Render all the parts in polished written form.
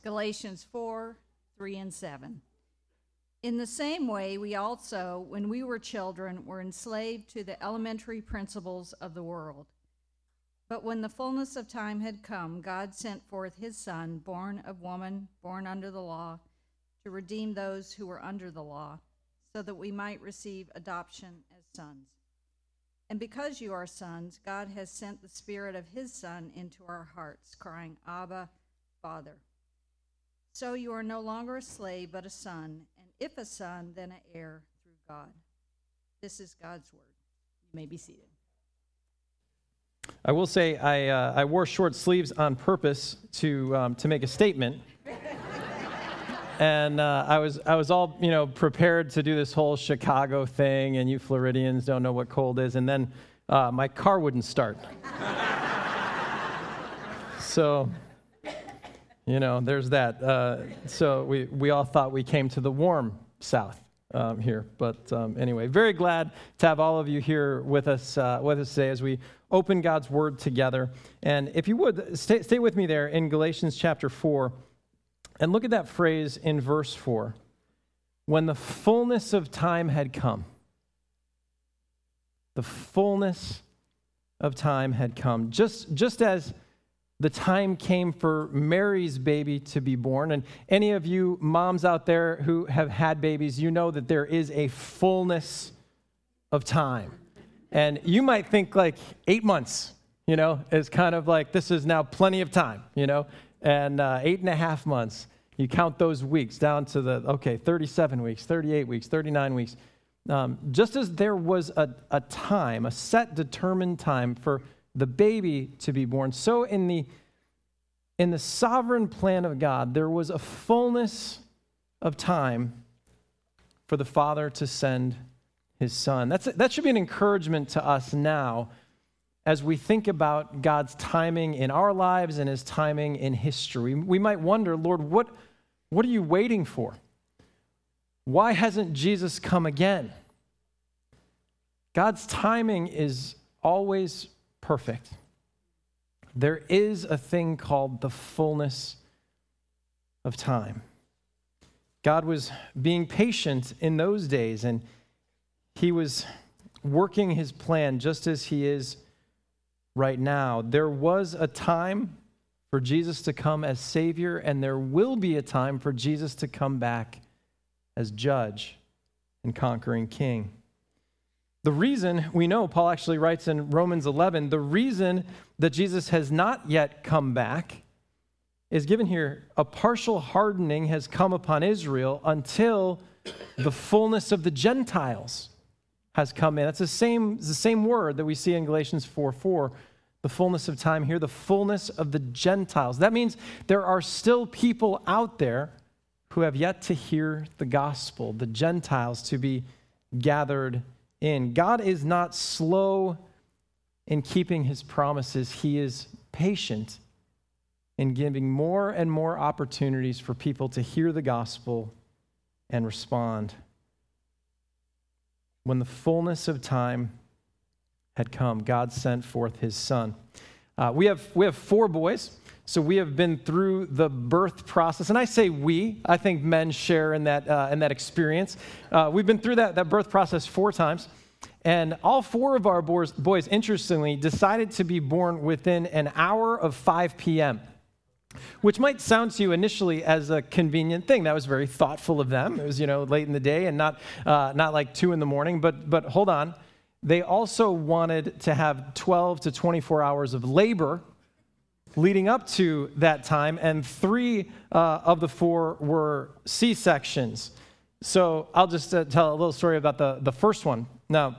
Galatians 4, 3 and 7. In the same way, we also, when we were children, were enslaved to the elementary principles of the world. But when the fullness of time had come, God sent forth his Son, born of woman, born under the law, to redeem those who were under the law, so that we might receive adoption as sons. And because you are sons, God has sent the Spirit of his Son into our hearts, crying, Abba, Father. So you are no longer a slave, but a son, and if a son, then an heir through God. This is God's word. You may be seated. I will say I wore short sleeves on purpose to make a statement. And I was all prepared to do this whole Chicago thing, and you Floridians don't know what cold is, and then my car wouldn't start. So, there's that. So we all thought we came to the warm South here, but anyway, very glad to have all of you here with us today as we open God's Word together. And if you would stay with me there in Galatians chapter 4. And look at that phrase in verse 4. When the fullness of time had come. The fullness of time had come. Just as the time came for Mary's baby to be born. And any of you moms out there who have had babies, you know that there is a fullness of time. And you might think like 8 months, is kind of like this is now plenty of time, And 8.5 months, you count those weeks down to 37 weeks, 38 weeks, 39 weeks. Just as there was a time, a set determined time for the baby to be born, so in the sovereign plan of God, there was a fullness of time for the Father to send his Son. That should be an encouragement to us now as we think about God's timing in our lives and his timing in history. We might wonder, Lord, what are you waiting for? Why hasn't Jesus come again? God's timing is always perfect. There is a thing called the fullness of time. God was being patient in those days, and he was working his plan just as he is right now. There was a time for Jesus to come as Savior, and there will be a time for Jesus to come back as Judge and conquering King. The reason, we know, Paul actually writes in Romans 11, the reason that Jesus has not yet come back is given here. A partial hardening has come upon Israel until the fullness of the Gentiles has come in. It's the same word that we see in Galatians 4:4. The fullness of time here, the fullness of the Gentiles. That means there are still people out there who have yet to hear the gospel, the Gentiles to be gathered in. God is not slow in keeping his promises. He is patient in giving more and more opportunities for people to hear the gospel and respond. When the fullness of time had come, God sent forth his Son. We have 4 boys, so we have been through the birth process. And I say we, I think men share in that experience. We've been through that birth process 4 times. And all 4 of our boys, interestingly, decided to be born within an hour of 5 p.m., which might sound to you initially as a convenient thing. That was very thoughtful of them. It was, late in the day and not like 2 in the morning. But hold on. They also wanted to have 12 to 24 hours of labor leading up to that time, and 3 of the 4 were C-sections. So I'll just tell a little story about the first one. Now,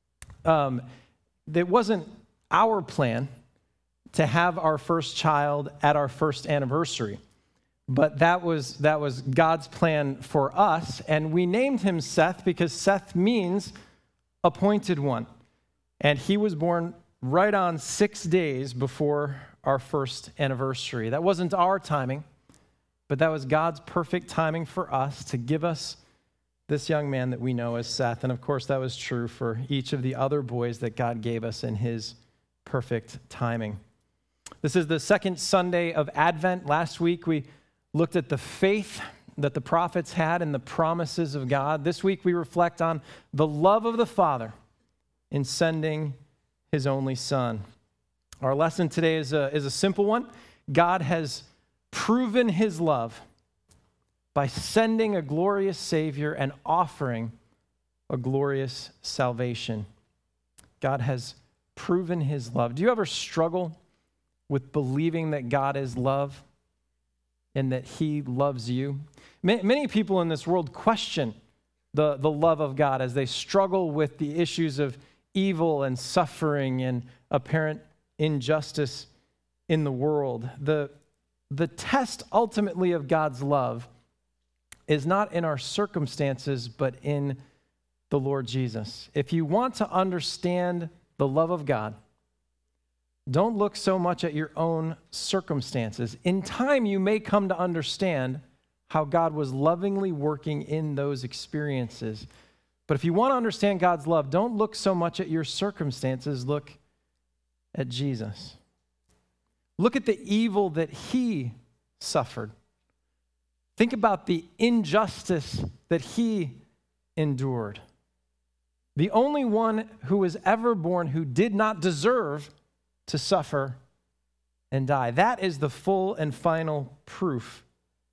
it wasn't our plan to have our first child at our first anniversary, but that was God's plan for us, and we named him Seth because Seth means appointed one. And he was born right on 6 days before our first anniversary. That wasn't our timing, but that was God's perfect timing for us to give us this young man that we know as Seth. And of course, that was true for each of the other boys that God gave us in his perfect timing. This is the second Sunday of Advent. Last week, we looked at the faith that the prophets had in the promises of God. This week we reflect on the love of the Father in sending his only Son. Our lesson today is a simple one. God has proven his love by sending a glorious Savior and offering a glorious salvation. God has proven his love. Do you ever struggle with believing that God is love and that he loves you? Many people in this world question the love of God as they struggle with the issues of evil and suffering and apparent injustice in the world. The test ultimately of God's love is not in our circumstances, but in the Lord Jesus. If you want to understand the love of God, don't look so much at your own circumstances. In time, you may come to understand how God was lovingly working in those experiences. But if you want to understand God's love, don't look so much at your circumstances. Look at Jesus. Look at the evil that he suffered. Think about the injustice that he endured. The only one who was ever born who did not deserve to suffer and die. That is the full and final proof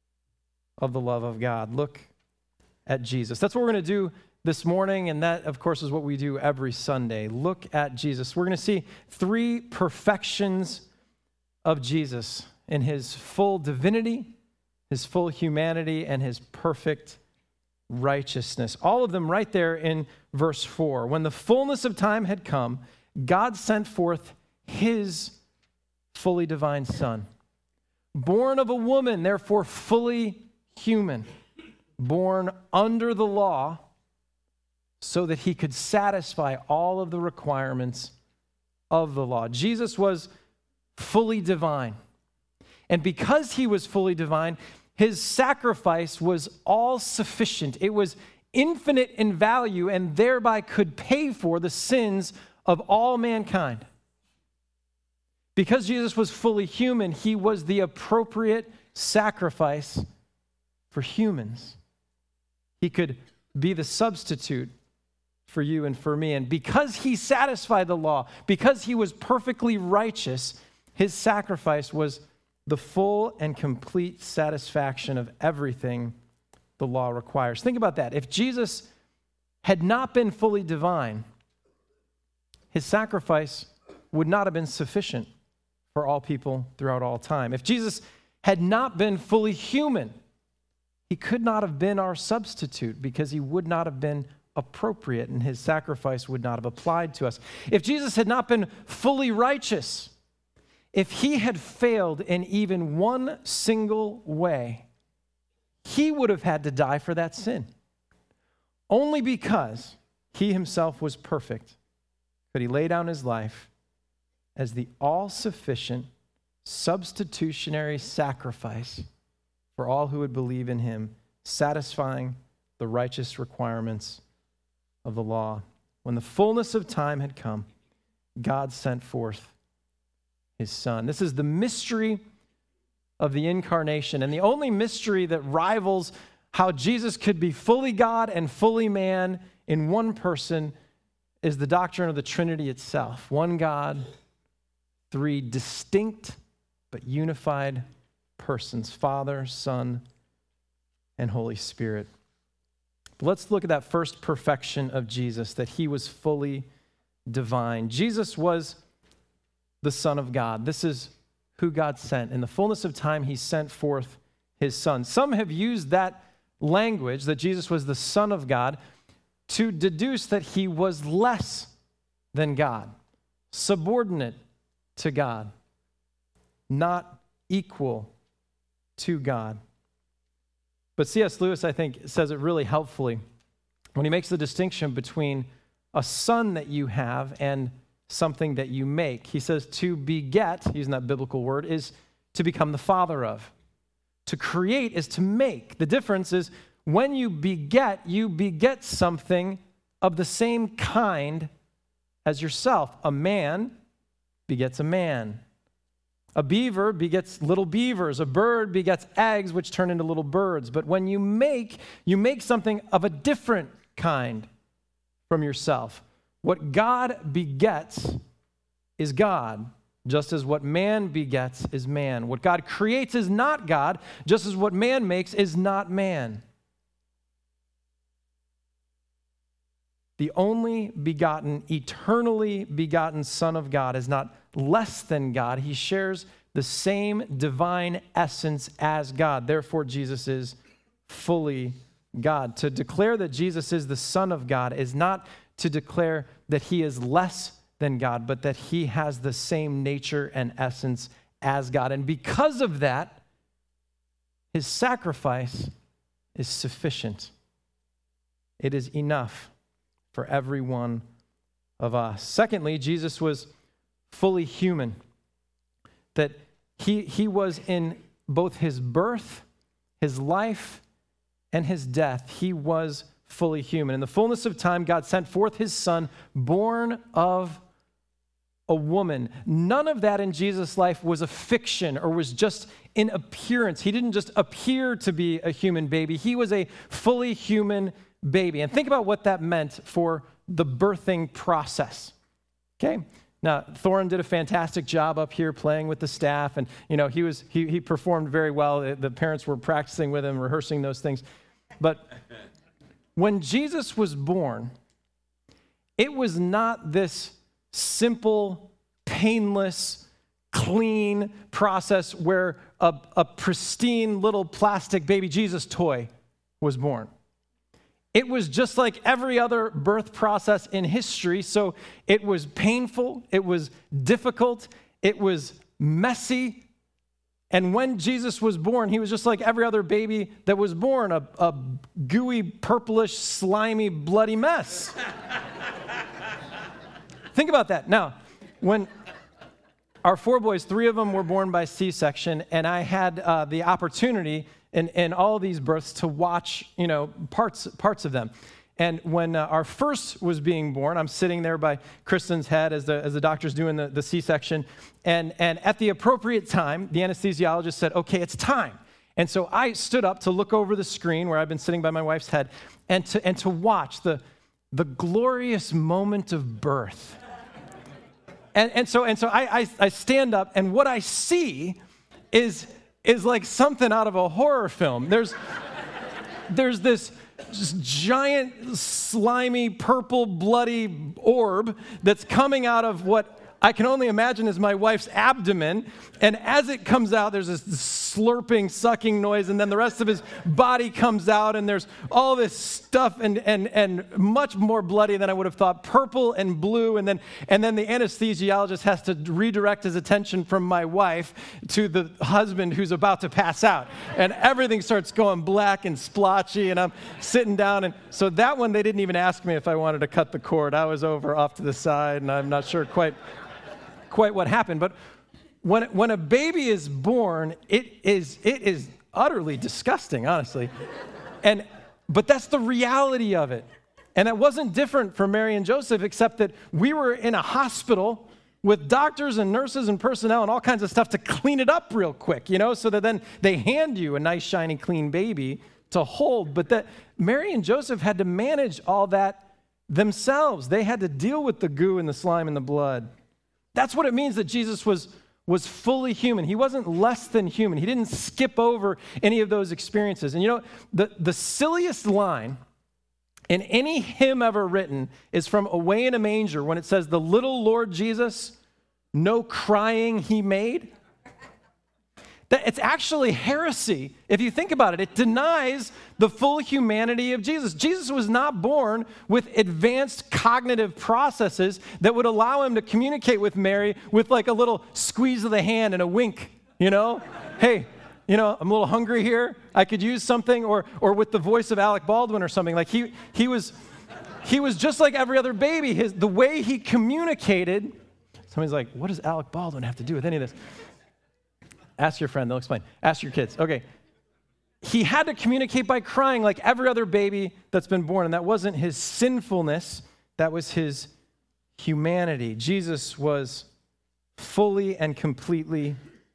of the love of God. Look at Jesus. That's what we're going to do this morning, and that, of course, is what we do every Sunday. Look at Jesus. We're going to see three perfections of Jesus in his full divinity, his full humanity, and his perfect righteousness. All of them right there in verse 4. When the fullness of time had come, God sent forth his fully divine Son, born of a woman, therefore fully human, born under the law, so that he could satisfy all of the requirements of the law. Jesus was fully divine. And because he was fully divine, his sacrifice was all sufficient. It was infinite in value and thereby could pay for the sins of all mankind. Because Jesus was fully human, he was the appropriate sacrifice for humans. He could be the substitute for you and for me. And because he satisfied the law, because he was perfectly righteous, his sacrifice was the full and complete satisfaction of everything the law requires. Think about that. If Jesus had not been fully divine, his sacrifice would not have been sufficient for all people throughout all time. If Jesus had not been fully human, he could not have been our substitute because he would not have been appropriate and his sacrifice would not have applied to us. If Jesus had not been fully righteous, if he had failed in even one single way, he would have had to die for that sin. Only because he himself was perfect could he lay down his life as the all-sufficient substitutionary sacrifice for all who would believe in him, satisfying the righteous requirements of the law. When the fullness of time had come, God sent forth his Son. This is the mystery of the incarnation, and the only mystery that rivals how Jesus could be fully God and fully man in one person is the doctrine of the Trinity itself. One God, three distinct but unified persons, Father, Son, and Holy Spirit. But let's look at that first perfection of Jesus, that he was fully divine. Jesus was the Son of God. This is who God sent. In the fullness of time, he sent forth his Son. Some have used that language, that Jesus was the Son of God, to deduce that he was less than God, subordinate to God, not equal to God. But C.S. Lewis, I think, says it really helpfully when he makes the distinction between a son that you have and something that you make. He says to beget, using that biblical word, is to become the father of. To create is to make. The difference is when you beget something of the same kind as yourself. A man begets a man. A beaver begets little beavers. A bird begets eggs, which turn into little birds. But when you make something of a different kind from yourself. What God begets is God, just as what man begets is man. What God creates is not God, just as what man makes is not man. The only begotten, eternally begotten Son of God is not less than God. He shares the same divine essence as God. Therefore, Jesus is fully God. To declare that Jesus is the Son of God is not to declare that he is less than God, but that he has the same nature and essence as God. And because of that, his sacrifice is sufficient. It is enough for every one of us. Secondly, Jesus was fully human. That he was in both his birth, his life, and his death. He was fully human. In the fullness of time, God sent forth his Son, born of a woman. None of that in Jesus' life was a fiction or was just in appearance. He didn't just appear to be a human baby. He was a fully human baby. And think about what that meant for the birthing process. Okay? Now, Thorin did a fantastic job up here playing with the staff, and he performed very well. The parents were practicing with him, rehearsing those things. But when Jesus was born, it was not this simple, painless, clean process where a pristine little plastic baby Jesus toy was born. It was just like every other birth process in history, so it was painful, it was difficult, it was messy, and when Jesus was born, he was just like every other baby that was born, a gooey, purplish, slimy, bloody mess. Think about that. Now, when our 4 boys, 3 of them were born by C-section, and I had the opportunity in all of these births to watch, parts of them. And when our first was being born, I'm sitting there by Kristen's head as the doctor's doing the C-section, and at the appropriate time, the anesthesiologist said, "Okay, it's time." And so I stood up to look over the screen where I've been sitting by my wife's head, and to watch the glorious moment of birth. And so I stand up, and what I see is like something out of a horror film. There's this just giant, slimy, purple, bloody orb that's coming out of what I can only imagine is my wife's abdomen. And as it comes out, there's this slurping, sucking noise, and then the rest of his body comes out, and there's all this stuff and much more bloody than I would have thought, purple and blue, and then the anesthesiologist has to redirect his attention from my wife to the husband who's about to pass out. And everything starts going black and splotchy, and I'm sitting down, and so that one, they didn't even ask me if I wanted to cut the cord. I was over off to the side, and I'm not sure quite what happened. But when a baby is born, it is utterly disgusting, honestly. But that's the reality of it. And it wasn't different for Mary and Joseph, except that we were in a hospital with doctors and nurses and personnel and all kinds of stuff to clean it up real quick, so that then they hand you a nice, shiny, clean baby to hold. But that Mary and Joseph had to manage all that themselves. They had to deal with the goo and the slime and the blood. That's what it means that Jesus was fully human. He wasn't less than human. He didn't skip over any of those experiences. And the silliest line in any hymn ever written is from Away in a Manger, when it says, "The little Lord Jesus, no crying he made." It's actually heresy. If you think about it, it denies the full humanity of Jesus. Jesus was not born with advanced cognitive processes that would allow him to communicate with Mary with like a little squeeze of the hand and a wink, Hey, I'm a little hungry here. I could use something, or with the voice of Alec Baldwin or something. Like he was just like every other baby. The way he communicated, somebody's like, what does Alec Baldwin have to do with any of this? Ask your friend, they'll explain. Ask your kids. Okay. He had to communicate by crying like every other baby that's been born, and that wasn't his sinfulness, that was his humanity. Jesus was fully and completely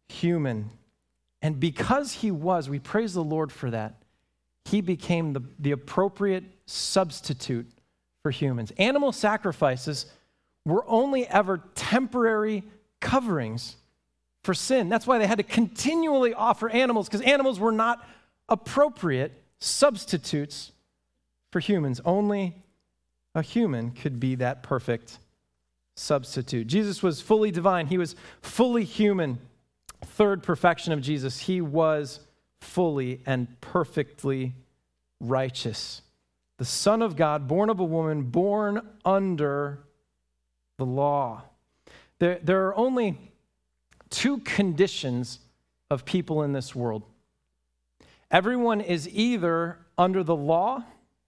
human. And because he was, we praise the Lord for that, he became the appropriate substitute for humans. Animal sacrifices were only ever temporary coverings for sin. That's why they had to continually offer animals, because animals were not appropriate substitutes for humans. Only a human could be that perfect substitute. Jesus was fully divine. He was fully human. Third perfection of Jesus, he was fully and perfectly righteous. The Son of God, born of a woman, born under the law. There are only two conditions of people in this world. Everyone is either under the law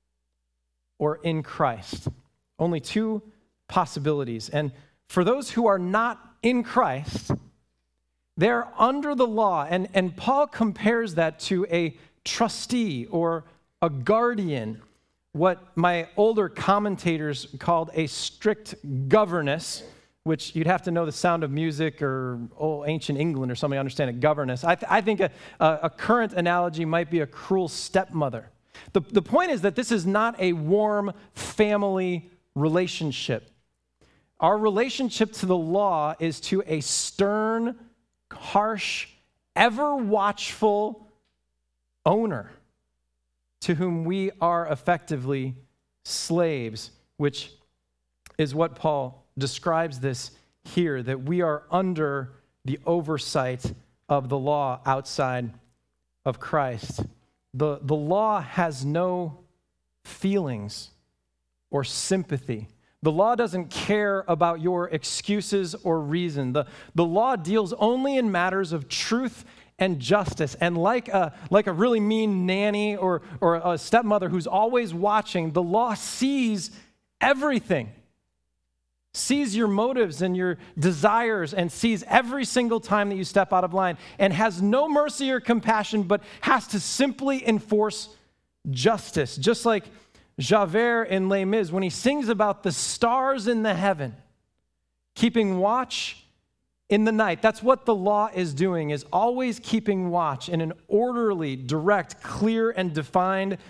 or in Christ. Only two possibilities. And for those who are not in Christ, they're under the law. And Paul compares that to a trustee or a guardian, what my older commentators called a strict governess, which you'd have to know the Sound of Music or ancient England or something to understand a governess. I think a current analogy might be a cruel stepmother. The point is that this is not a warm family relationship. Our relationship to the law is to a stern, harsh, ever watchful owner to whom we are effectively slaves, which is what Paul describes this here, that we are under the oversight of the law outside of Christ. The law has no feelings or sympathy. The law doesn't care about your excuses or reason. The law deals only in matters of truth and justice. And like a really mean nanny or a stepmother who's always watching, the law sees everything. Sees your motives and your desires and sees every single time that you step out of line and has no mercy or compassion, but has to simply enforce justice. Just like Javert in Les Mis, when he sings about the stars in the heaven, keeping watch in the night. That's what the law is doing, is always keeping watch in an orderly, direct, clear, and defined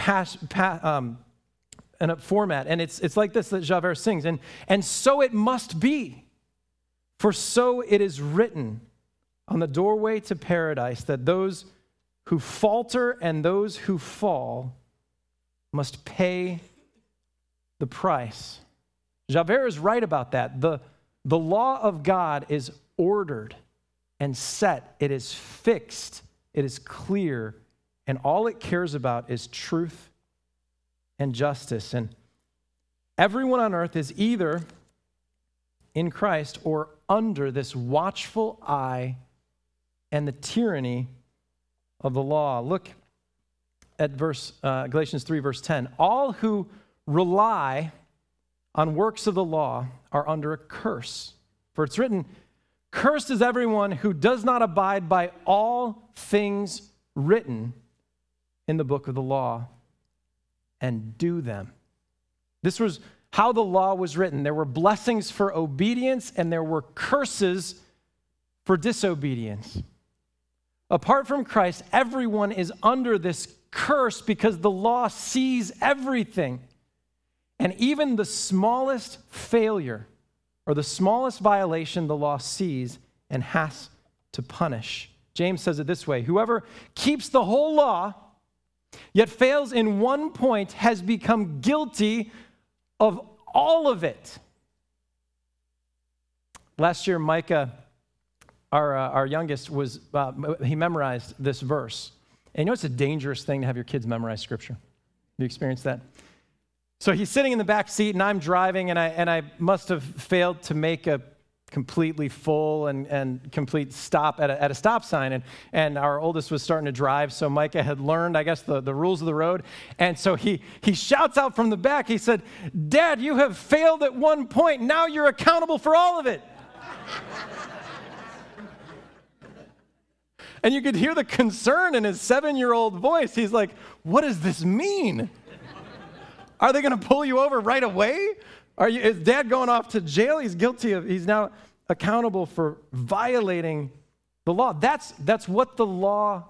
format. And it's like this that Javert sings. And so it must be, for so it is written on the doorway to paradise that those who falter and those who fall must pay the price. Javert is right about that. The law of God is ordered and set. It is fixed. It is clear. And all it cares about is truth and justice. And everyone on earth is either in Christ or under this watchful eye and the tyranny of the law. Look at Galatians 3, verse 10. All who rely on works of the law are under a curse. For it's written, cursed is everyone who does not abide by all things written in the book of the law and do them. This was how the law was written. There were blessings for obedience and there were curses for disobedience. Apart from Christ, everyone is under this curse because the law sees everything. And even the smallest failure or the smallest violation the law sees and has to punish. James says it this way: whoever keeps the whole law yet fails in one point has become guilty of all of it. Last year, Micah, our youngest, he memorized this verse. And you know it's a dangerous thing to have your kids memorize scripture. Have you experienced that? So he's sitting in the back seat, and I'm driving, and I must have failed to make a completely full and complete stop at a stop sign. And our oldest was starting to drive, so Micah had learned, I guess, the rules of the road. And so he shouts out from the back, he said, "Dad, you have failed at one point. Now you're accountable for all of it." And you could hear the concern in his 7-year-old voice. He's like, what does this mean? Are they going to pull you over right away? Is Dad going off to jail? He's now accountable for violating the law. That's what the law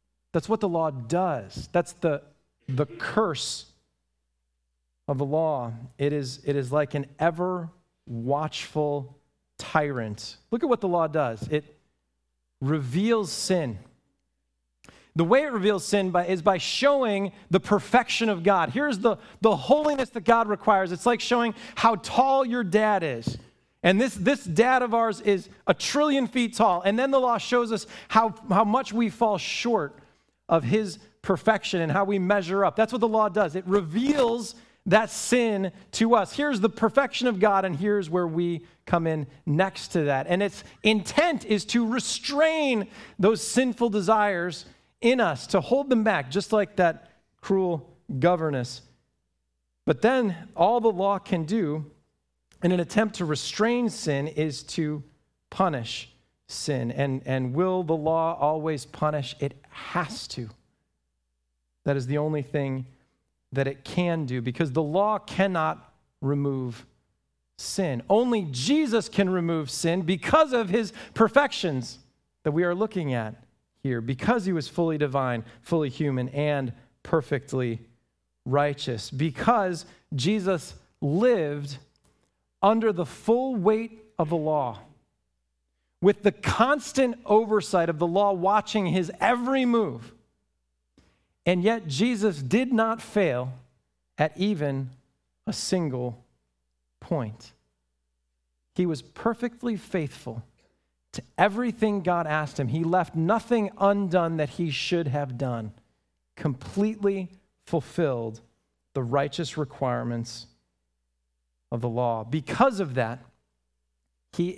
does. That's the curse of the law. It is like an ever watchful tyrant. Look at what the law does. It reveals sin. The way it reveals sin is by showing the perfection of God. Here's the holiness that God requires. It's like showing how tall your dad is. And this dad of ours is 1 trillion feet tall. And then the law shows us how much we fall short of his perfection and how we measure up. That's what the law does. It reveals that sin to us. Here's the perfection of God, and here's where we come in next to that. And its intent is to restrain those sinful desires in us, to hold them back, just like that cruel governess. But then all the law can do in an attempt to restrain sin is to punish sin. And will the law always punish? It has to. That is the only thing that it can do, because the law cannot remove sin. Only Jesus can remove sin because of his perfections that we are looking at here, because he was fully divine, fully human, and perfectly righteous, because Jesus lived under the full weight of the law, with the constant oversight of the law watching his every move. And yet Jesus did not fail at even a single point. He was perfectly faithful to everything God asked him. He left nothing undone that he should have done. Completely fulfilled the righteous requirements of the law. Because of that, he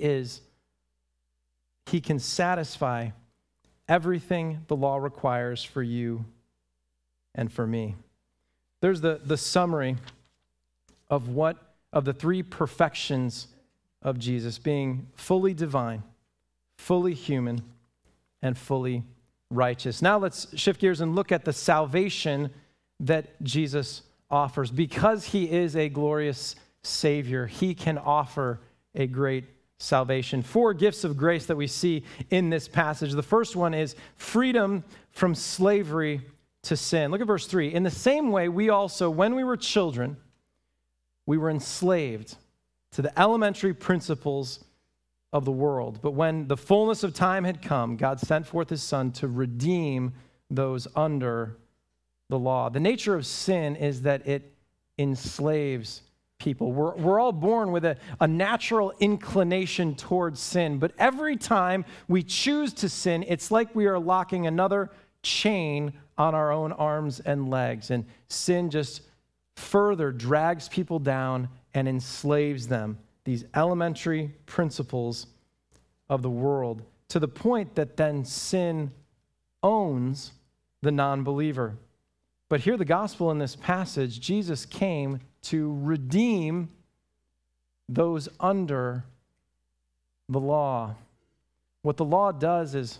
can satisfy everything the law requires for you and for me. There's the summary of the three perfections of Jesus: being fully divine, fully human, and fully righteous. Now let's shift gears and look at the salvation that Jesus offers. Because he is a glorious Savior, he can offer a great salvation. 4 gifts of grace that we see in this passage. The first one is freedom from slavery to sin. Look at verse 3. In the same way, we also, when we were children, we were enslaved to the elementary principles of the world. But when the fullness of time had come, God sent forth his Son to redeem those under the law. The nature of sin is that it enslaves people. We're all born with a natural inclination towards sin, but every time we choose to sin, it's like we are locking another chain on our own arms and legs, and sin just further drags people down and enslaves them, these elementary principles of the world, to the point that then sin owns the non-believer. But hear the gospel in this passage. Jesus came to redeem those under the law. What the law does is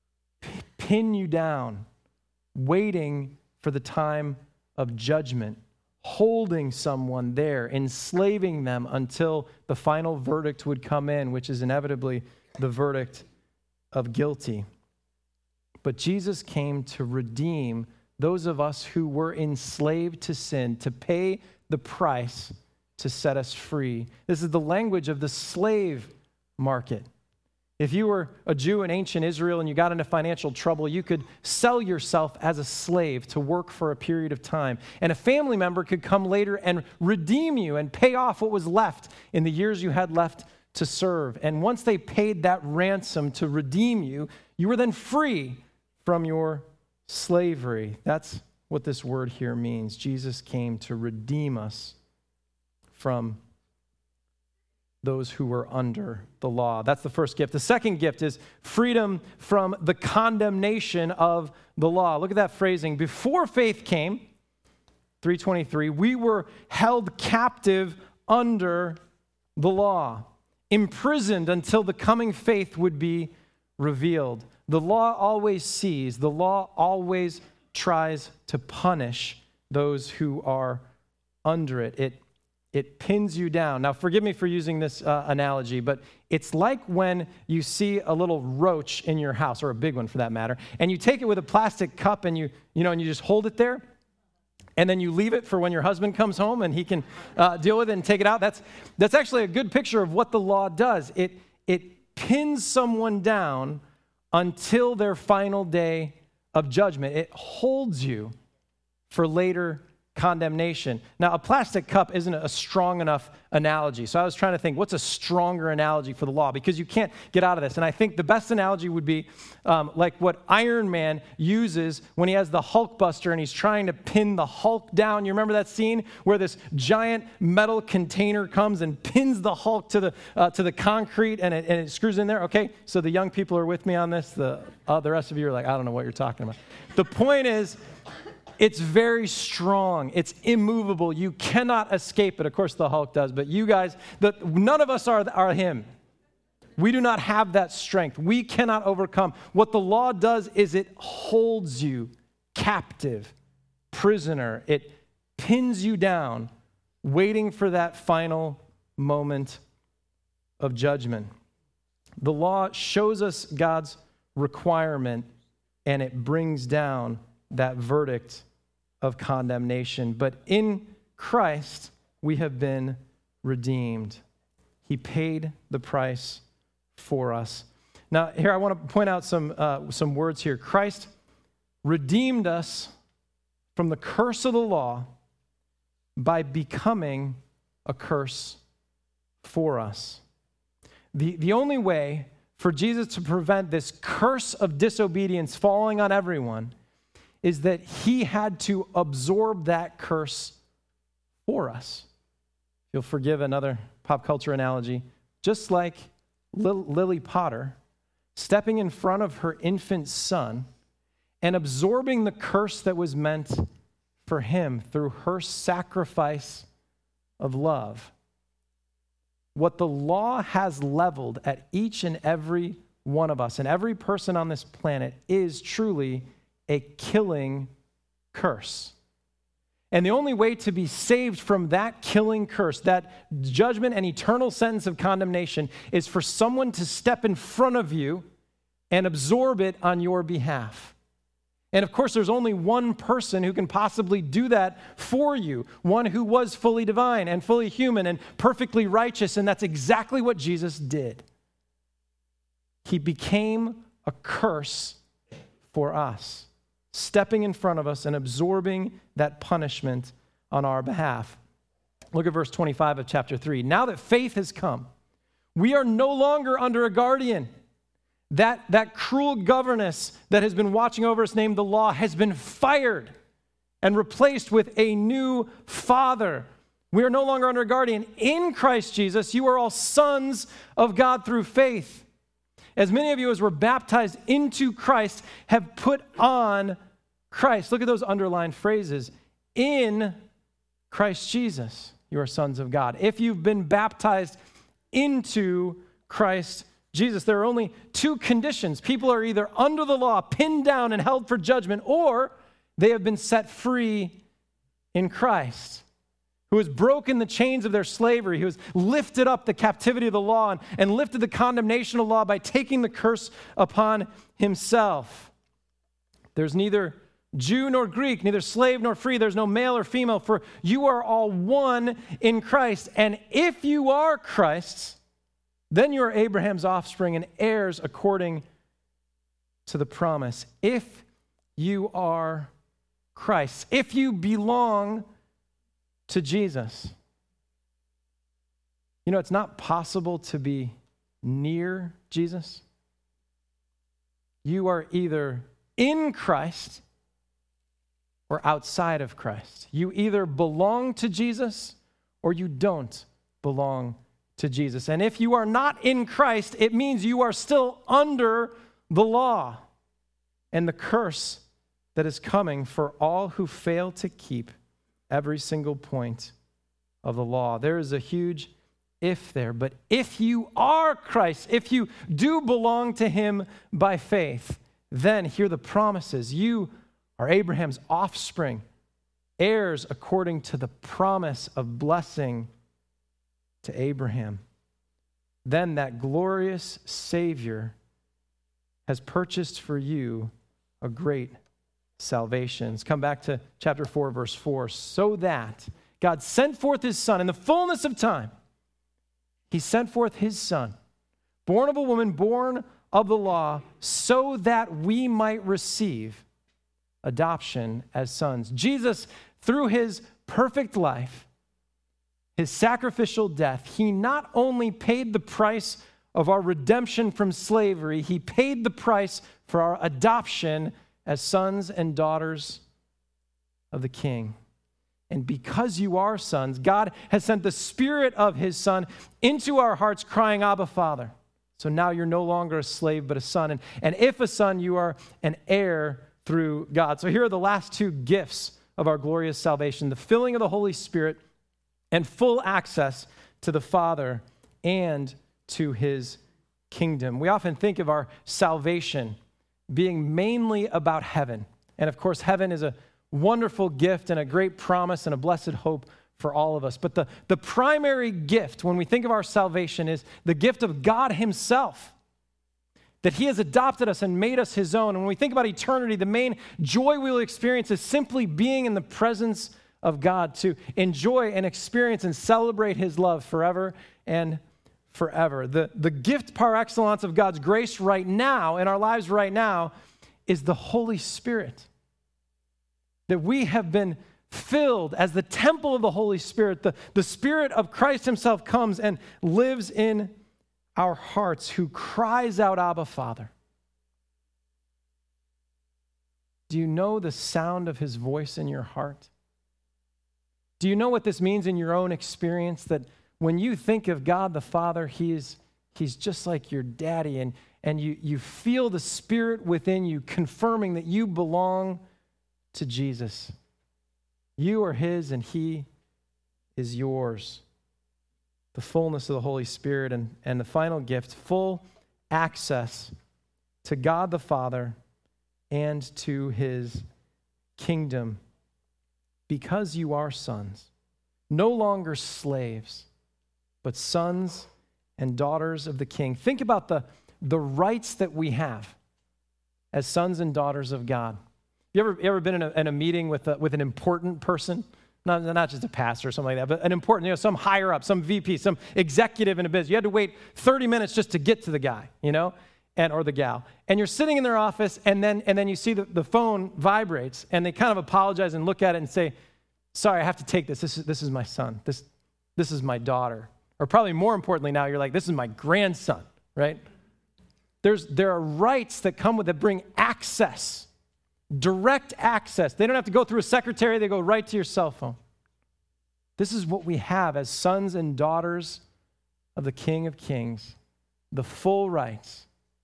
pin you down, waiting for the time of judgment, holding someone there, enslaving them until the final verdict would come in, which is inevitably the verdict of guilty. But Jesus came to redeem those of us who were enslaved to sin, to pay the price to set us free. This is the language of the slave market. If you were a Jew in ancient Israel and you got into financial trouble, you could sell yourself as a slave to work for a period of time. And a family member could come later and redeem you and pay off what was left in the years you had left to serve. And once they paid that ransom to redeem you, you were then free from your slavery. That's what this word here means. Jesus came to redeem us from those who were under the law. That's the first gift. The second gift is freedom from the condemnation of the law. Look at that phrasing. Before faith came, 3:23, we were held captive under the law, imprisoned until the coming faith would be revealed. The law always sees, the law always tries to punish those who are under it. It pins you down. Now, forgive me for using this analogy, but it's like when you see a little roach in your house, or a big one for that matter, and you take it with a plastic cup and you just hold it there, and then you leave it for when your husband comes home and he can deal with it and take it out. That's actually a good picture of what the law does. It pins someone down until their final day of judgment. It holds you for later condemnation. Now, a plastic cup isn't a strong enough analogy. So I was trying to think, what's a stronger analogy for the law? Because you can't get out of this. And I think the best analogy would be like what Iron Man uses when he has the Hulkbuster and he's trying to pin the Hulk down. You remember that scene where this giant metal container comes and pins the Hulk to the concrete and it screws in there? Okay, so the young people are with me on this. The rest of you are like, I don't know what you're talking about. The point is, it's very strong. It's immovable. You cannot escape it. Of course, the Hulk does, but you guys, none of us are him. We do not have that strength. We cannot overcome. What the law does is it holds you captive, prisoner. It pins you down, waiting for that final moment of judgment. The law shows us God's requirement, and it brings down that verdict of condemnation. But in Christ, we have been redeemed. He paid the price for us. Now, here I want to point out some words here. Christ redeemed us from the curse of the law by becoming a curse for us. The only way for Jesus to prevent this curse of disobedience falling on everyone is that he had to absorb that curse for us. If you'll forgive another pop culture analogy, just like Lily Potter stepping in front of her infant son and absorbing the curse that was meant for him through her sacrifice of love. What the law has leveled at each and every one of us and every person on this planet is truly a killing curse. And the only way to be saved from that killing curse, that judgment and eternal sentence of condemnation, is for someone to step in front of you and absorb it on your behalf. And of course, there's only one person who can possibly do that for you, one who was fully divine and fully human and perfectly righteous, and that's exactly what Jesus did. He became a curse for us, stepping in front of us and absorbing that punishment on our behalf. Look at verse 25 of chapter 3. Now that faith has come, we are no longer under a guardian. That cruel governess that has been watching over us, named the law, has been fired and replaced with a new father. We are no longer under a guardian. In Christ Jesus, you are all sons of God through faith. As many of you as were baptized into Christ have put on Christ. Look at those underlined phrases. In Christ Jesus, you are sons of God. If you've been baptized into Christ Jesus, there are only two conditions. People are either under the law, pinned down and held for judgment, or they have been set free in Christ, who has broken the chains of their slavery, who has lifted up the captivity of the law and lifted the condemnation of law by taking the curse upon himself. There's neither Jew nor Greek, neither slave nor free. There's no male or female, for you are all one in Christ. And if you are Christ's, then you are Abraham's offspring and heirs according to the promise. If you are Christ, if you belong to Jesus. You know, it's not possible to be near Jesus. You are either in Christ or outside of Christ. You either belong to Jesus or you don't belong to Jesus. And if you are not in Christ, it means you are still under the law and the curse that is coming for all who fail to keep every single point of the law. There is a huge if there, but if you are Christ, if you do belong to him by faith, then hear the promises. You are Abraham's offspring, heirs according to the promise of blessing to Abraham. Then that glorious Savior has purchased for you a great salvation. Let's come back to chapter 4, verse 4. So that God sent forth his Son in the fullness of time. He sent forth his Son, born of a woman, born of the law, so that we might receive adoption as sons. Jesus, through his perfect life, his sacrificial death, he not only paid the price of our redemption from slavery, he paid the price for our adoption as sons and daughters of the King. And because you are sons, God has sent the Spirit of his Son into our hearts, crying, Abba, Father. So now you're no longer a slave, but a son. And if a son, you are an heir through God. So here are the last two gifts of our glorious salvation: the filling of the Holy Spirit and full access to the Father and to his kingdom. We often think of our salvation being mainly about heaven. And of course, heaven is a wonderful gift and a great promise and a blessed hope for all of us. But the primary gift when we think of our salvation is the gift of God himself, that he has adopted us and made us his own. And when we think about eternity, the main joy we will experience is simply being in the presence of God, to enjoy and experience and celebrate his love forever and forever. The gift par excellence of God's grace right now, in our lives right now, is the Holy Spirit. That we have been filled as the temple of the Holy Spirit. The Spirit of Christ himself comes and lives in our hearts, who cries out, Abba, Father. Do you know the sound of his voice in your heart? Do you know what this means in your own experience? That when you think of God the Father, he's just like your daddy, and you feel the Spirit within you confirming that you belong to Jesus. You are his and he is yours. The fullness of the Holy Spirit, and the final gift, full access to God the Father and to his kingdom, because you are sons, no longer slaves, but sons and daughters of the King. Think about the rights that we have as sons and daughters of God. You ever been in a meeting with an important person? Not just a pastor or something like that, but an important, some higher up, some VP, some executive in a business. You had to wait 30 minutes just to get to the guy, or the gal. And you're sitting in their office, and then you see the phone vibrates, and they kind of apologize and look at it and say, sorry, I have to take this. This is my son. This is my daughter. Or probably more importantly now, you're like, this is my grandson, right? There are rights that come with that bring access. Direct access. They don't have to go through a secretary. They go right to your cell phone. This is what we have as sons and daughters of the King of Kings. The full rights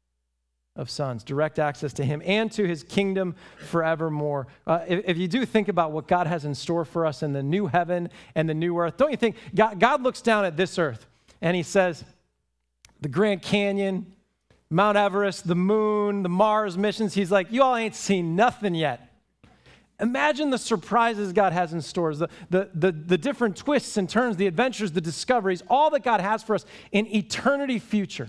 of sons. Direct access to him and to his kingdom forevermore. If you do think about what God has in store for us in the new heaven and the new earth, don't you think God looks down at this earth and he says, the Grand Canyon, Mount Everest, the moon, the Mars missions. He's like, you all ain't seen nothing yet. Imagine the surprises God has in stores, the different twists and turns, the adventures, the discoveries, all that God has for us in eternity future.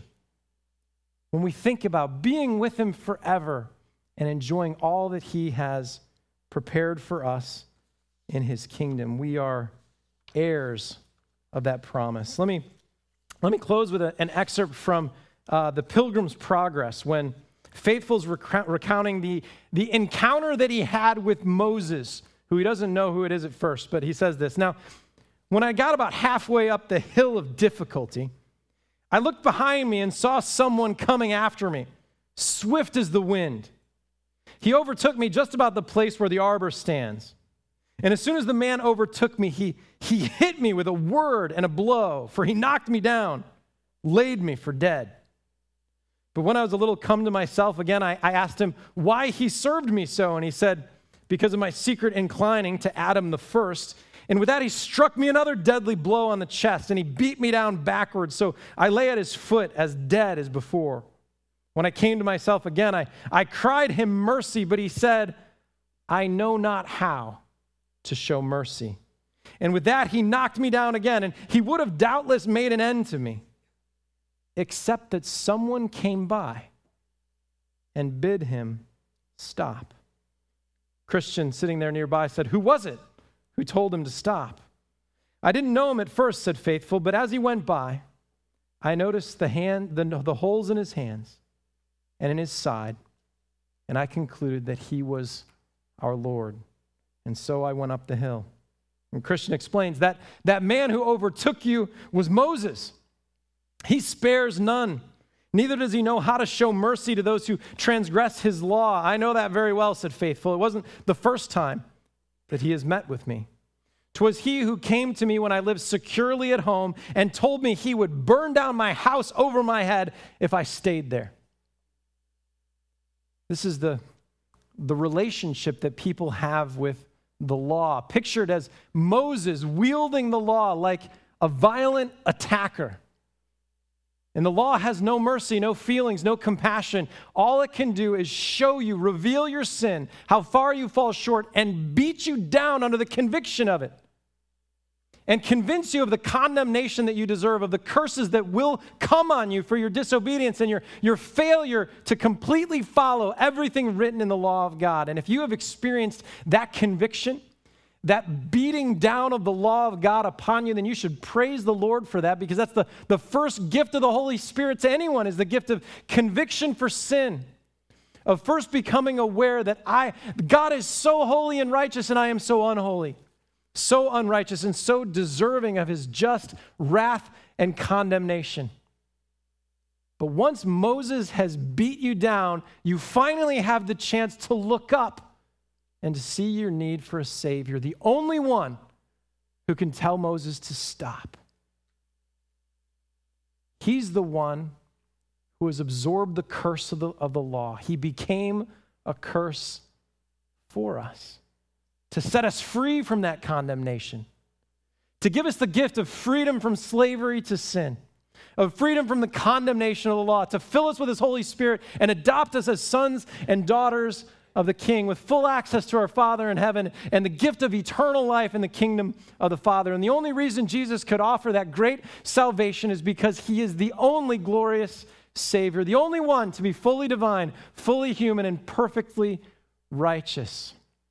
When we think about being with him forever and enjoying all that he has prepared for us in his kingdom, we are heirs of that promise. Let me close with an excerpt from the Pilgrim's Progress, when Faithful's recounting the encounter that he had with Moses, who he doesn't know who it is at first, but he says this. Now, when I got about halfway up the hill of difficulty, I looked behind me and saw someone coming after me, swift as the wind. He overtook me just about the place where the arbor stands. And as soon as the man overtook me, he hit me with a word and a blow, for he knocked me down, laid me for dead. But when I was a little come to myself again, I asked him why he served me so. And he said, because of my secret inclining to Adam the first. And with that, he struck me another deadly blow on the chest, and he beat me down backwards. So I lay at his foot as dead as before. When I came to myself again, I cried him mercy, but he said, I know not how to show mercy. And with that, he knocked me down again, and he would have doubtless made an end to me, except that someone came by and bid him stop. Christian sitting there nearby said, "Who was it who told him to stop?" "I didn't know him at first," said Faithful, "but as he went by, I noticed the holes in his hands and in his side, and I concluded that he was our Lord. And so I went up the hill." And Christian explains that man who overtook you was Moses. He spares none. Neither does he know how to show mercy to those who transgress his law. "I know that very well," said Faithful. "It wasn't the first time that he has met with me. 'Twas he who came to me when I lived securely at home and told me he would burn down my house over my head if I stayed there." This is the relationship that people have with the law, pictured as Moses wielding the law like a violent attacker. And the law has no mercy, no feelings, no compassion. All it can do is show you, reveal your sin, how far you fall short, and beat you down under the conviction of it. And convince you of the condemnation that you deserve, of the curses that will come on you for your disobedience and your failure to completely follow everything written in the law of God. And if you have experienced that conviction, that beating down of the law of God upon you, then you should praise the Lord for that, because that's the first gift of the Holy Spirit to anyone, is the gift of conviction for sin, of first becoming aware that God is so holy and righteous and I am so unholy, so unrighteous and so deserving of his just wrath and condemnation. But once Moses has beat you down, you finally have the chance to look up and to see your need for a Savior, the only one who can tell Moses to stop. He's the one who has absorbed the curse of the law. He became a curse for us, to set us free from that condemnation, to give us the gift of freedom from slavery to sin, of freedom from the condemnation of the law, to fill us with his Holy Spirit and adopt us as sons and daughters of the King, with full access to our Father in heaven and the gift of eternal life in the kingdom of the Father. And the only reason Jesus could offer that great salvation is because he is the only glorious Savior, the only one to be fully divine, fully human, and perfectly righteous.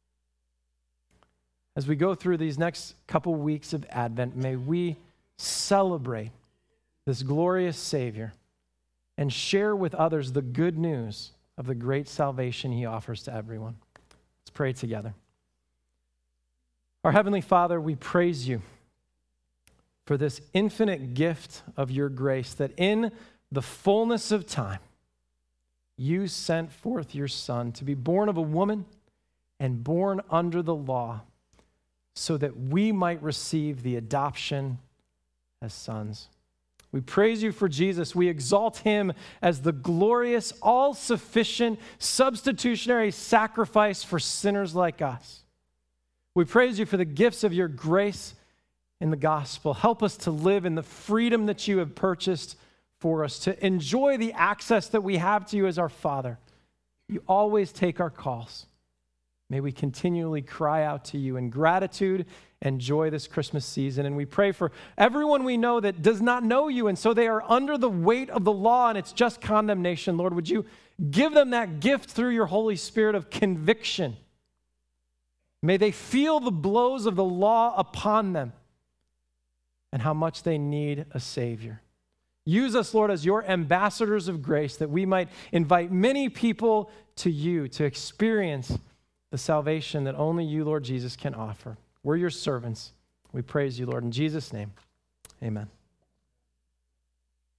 As we go through these next couple weeks of Advent, may we celebrate this glorious Savior and share with others the good news of the great salvation he offers to everyone. Let's pray together. Our Heavenly Father, we praise you for this infinite gift of your grace, that in the fullness of time, you sent forth your Son to be born of a woman and born under the law, so that we might receive the adoption as sons. We praise you for Jesus. We exalt him as the glorious, all-sufficient, substitutionary sacrifice for sinners like us. We praise you for the gifts of your grace in the gospel. Help us to live in the freedom that you have purchased for us, to enjoy the access that we have to you as our Father. You always take our calls. May we continually cry out to you in gratitude and joy this Christmas season. And we pray for everyone we know that does not know you, and so they are under the weight of the law and it's just condemnation. Lord, would you give them that gift through your Holy Spirit of conviction? May they feel the blows of the law upon them and how much they need a Savior. Use us, Lord, as your ambassadors of grace, that we might invite many people to you to experience the salvation that only you, Lord Jesus, can offer. We're your servants. We praise you, Lord. In Jesus' name, amen.